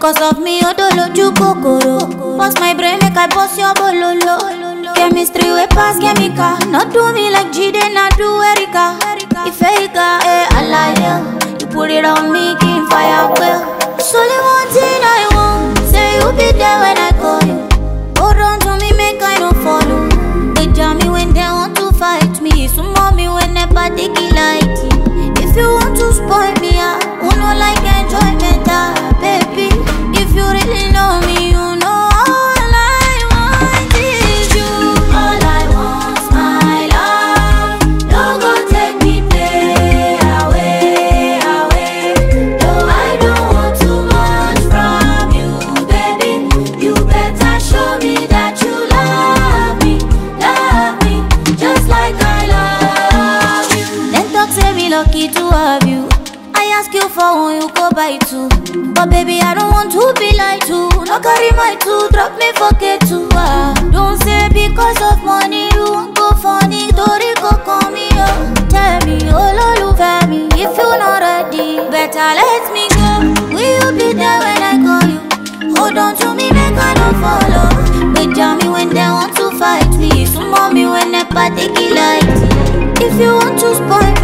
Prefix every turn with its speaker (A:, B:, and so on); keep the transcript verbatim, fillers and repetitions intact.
A: Cause of me, odoloju kokoro. Bust my brain, make I bust your bololo. Chemistry we pass chemical. Not do me like Jide, not do Erica. If Erica, eh, I lie, yeah. You put it on me, keep fire, well. It's only one thing I want. Say you be there when I call you. Hold on to me, make I don't follow. They jam me when they want to fight me. So mommy when they party light. If you want to spoil me, I won't no like enjoyment, ah, baby. If you really know me, you know all I want is you. All I want's my love. Don't go take me play away, away. No, I don't want too much from you, baby. You better show me that you love me, love me, just like I love you. Then talk say me lucky to have you. I ask you for one, you go buy two. But baby, I don't want to be like you. No carry my two, drop me forget to. Ah. Don't say because of money you won't go funny. Tori go call me up. Tell me, oh Lord, you love me. If you're not ready, better let me go. Will you be there when I call you? Hold on to me, make I don't follow. They jam me when they want to fight me. So mommy when they party light. If you want to spoil